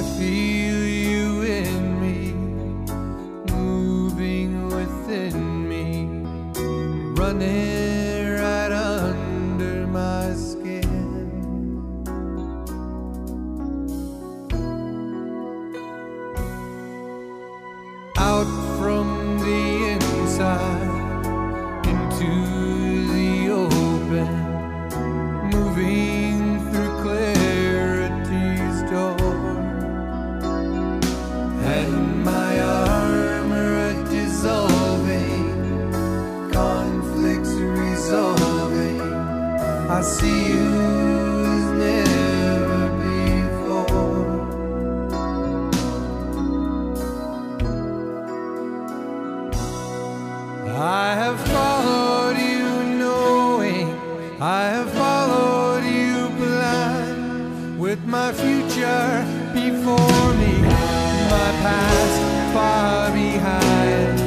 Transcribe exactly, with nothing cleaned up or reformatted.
feel you in me, moving within me, running right under my skin. Out from the inside into the open, moving through clarity's door, and my armor dissolving, conflicts resolving. I see you as never before. I have followed you knowing, I have followed you blind, with my future before me, my past far behind.